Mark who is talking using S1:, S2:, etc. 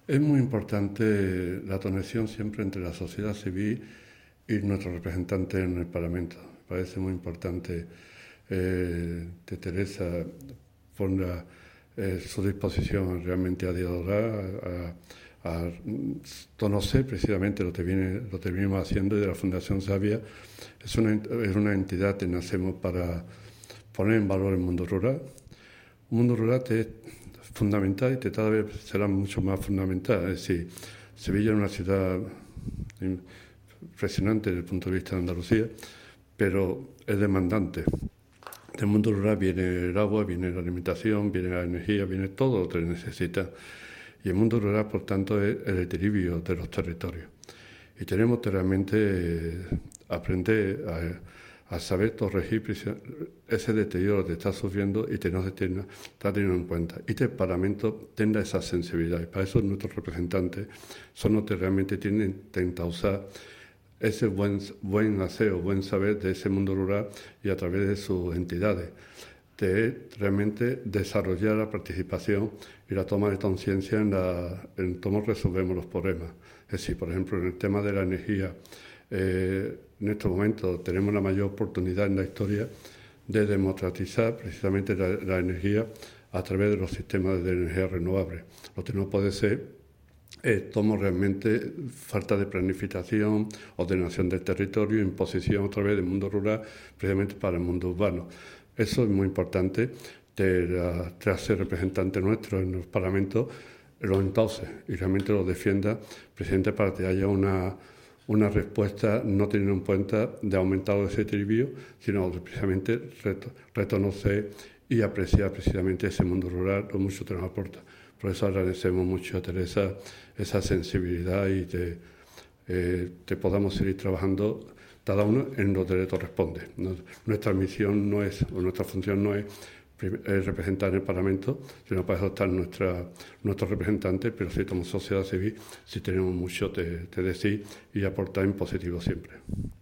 S1: Es muy importante la conexión siempre entre la sociedad civil y nuestros representantes en el Parlamento. Me parece muy importante que Teresa ponga su disposición realmente a dialogar, a conocer precisamente lo que venimos haciendo, y de la Fundación Sabia es una entidad que nacemos para poner en valor el mundo rural. Un mundo rural que es fundamental y que cada vez será mucho más fundamental. Es decir, Sevilla es una ciudad impresionante desde el punto de vista de Andalucía, pero es demandante. Del mundo rural viene el agua, viene la alimentación, viene la energía, viene todo lo que necesita. Y el mundo rural, por tanto, es el equilibrio de los territorios. Y tenemos que realmente aprender a saber corregir ese deterioro que está sufriendo y que no se está teniendo en cuenta. Y que el Parlamento tenga esa sensibilidad. Y para eso nuestros representantes son los que realmente tienen que usar ese buen aseo, buen saber de ese mundo rural y a través de sus entidades, de realmente desarrollar la participación y la toma de conciencia en cómo resolvemos los problemas. Es decir, por ejemplo, en el tema de la energía, en estos momentos tenemos la mayor oportunidad en la historia de democratizar precisamente la energía a través de los sistemas de energía renovable. Lo que no puede ser tomo realmente falta de planificación, ordenación del territorio, imposición a través del mundo rural, precisamente para el mundo urbano. Eso es muy importante, tras ser representante nuestro en los parlamentos, lo entonces y realmente lo defienda, presidente, para que haya una respuesta no teniendo en cuenta de aumentado ese equilibrio, sino precisamente reconocer y apreciar precisamente ese mundo rural, lo mucho que nos aporta. Por eso agradecemos mucho a Teresa esa sensibilidad y que podamos seguir trabajando cada uno en lo que le corresponde. Nuestra misión no es, o nuestra función no es representar en el Parlamento, sino para eso están nuestros representantes, pero sí como sociedad civil sí tenemos mucho que decir y aportar en positivo siempre.